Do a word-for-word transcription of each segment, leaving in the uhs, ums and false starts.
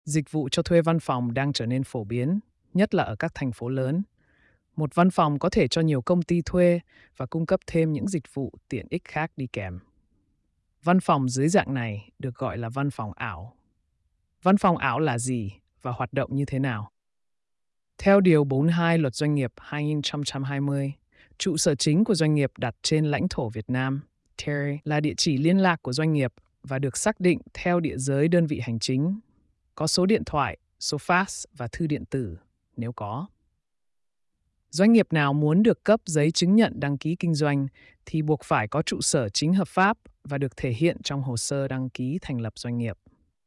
Dịch vụ cho thuê văn phòng đang trở nên phổ biến, nhất là ở các thành phố lớn. Một văn phòng có thể cho nhiều công ty thuê và cung cấp thêm những dịch vụ tiện ích khác đi kèm. Văn phòng dưới dạng này được gọi là văn phòng ảo. Văn phòng ảo là gì và hoạt động như thế nào? Theo Điều bốn mươi hai Luật Doanh nghiệp hai nghìn không trăm hai mươi, trụ sở chính của doanh nghiệp đặt trên lãnh thổ Việt Nam, Terry, là địa chỉ liên lạc của doanh nghiệp và được xác định theo địa giới đơn vị hành chính. Có số điện thoại, số fax và thư điện tử, nếu có. Doanh nghiệp nào muốn được cấp giấy chứng nhận đăng ký kinh doanh thì buộc phải có trụ sở chính hợp pháp và được thể hiện trong hồ sơ đăng ký thành lập doanh nghiệp.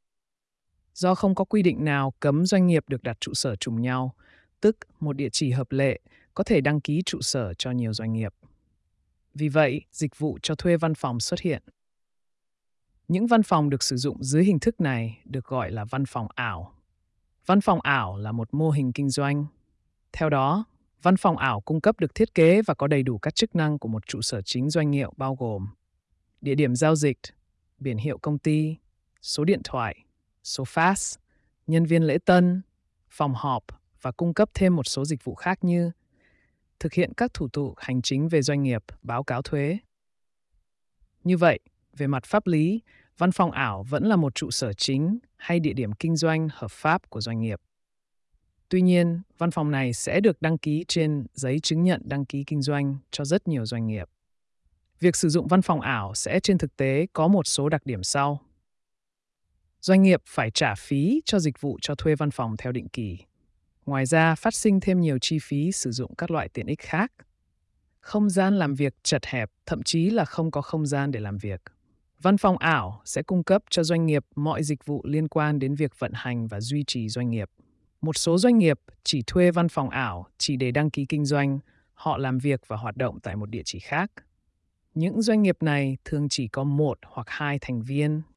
Do không có quy định nào cấm doanh nghiệp được đặt trụ sở trùng nhau, tức một địa chỉ hợp lệ có thể đăng ký trụ sở cho nhiều doanh nghiệp. Vì vậy, dịch vụ cho thuê văn phòng xuất hiện. Những văn phòng được sử dụng dưới hình thức này được gọi là văn phòng ảo. Văn phòng ảo là một mô hình kinh doanh. Theo đó, văn phòng ảo cung cấp được thiết kế và có đầy đủ các chức năng của một trụ sở chính doanh nghiệp bao gồm địa điểm giao dịch, biển hiệu công ty, số điện thoại, số fax, nhân viên lễ tân, phòng họp và cung cấp thêm một số dịch vụ khác như thực hiện các thủ tục hành chính về doanh nghiệp, báo cáo thuế. Như vậy, về mặt pháp lý, văn phòng ảo vẫn là một trụ sở chính hay địa điểm kinh doanh hợp pháp của doanh nghiệp. Tuy nhiên, văn phòng này sẽ được đăng ký trên giấy chứng nhận đăng ký kinh doanh cho rất nhiều doanh nghiệp. Việc sử dụng văn phòng ảo sẽ trên thực tế có một số đặc điểm sau. Doanh nghiệp phải trả phí cho dịch vụ cho thuê văn phòng theo định kỳ. Ngoài ra, phát sinh thêm nhiều chi phí sử dụng các loại tiện ích khác. Không gian làm việc chật hẹp, thậm chí là không có không gian để làm việc. Văn phòng ảo sẽ cung cấp cho doanh nghiệp mọi dịch vụ liên quan đến việc vận hành và duy trì doanh nghiệp. Một số doanh nghiệp chỉ thuê văn phòng ảo chỉ để đăng ký kinh doanh, họ làm việc và hoạt động tại một địa chỉ khác. Những doanh nghiệp này thường chỉ có một hoặc hai thành viên